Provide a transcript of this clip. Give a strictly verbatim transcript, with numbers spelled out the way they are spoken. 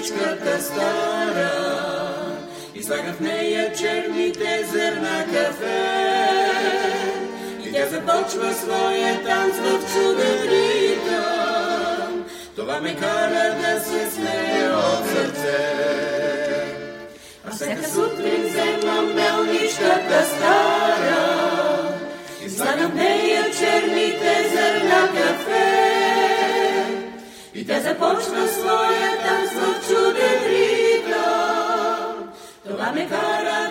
печката стара и слага в нея черните зърна кафе. И тя започва своя танц в чуден ритъм. Това ме кара да се смея от сърце. А всяка сутрин вземам мелничката стара и слагам в нея черните зърна кафе. И тя започва своя танц в чуден ритъм. Това ме кара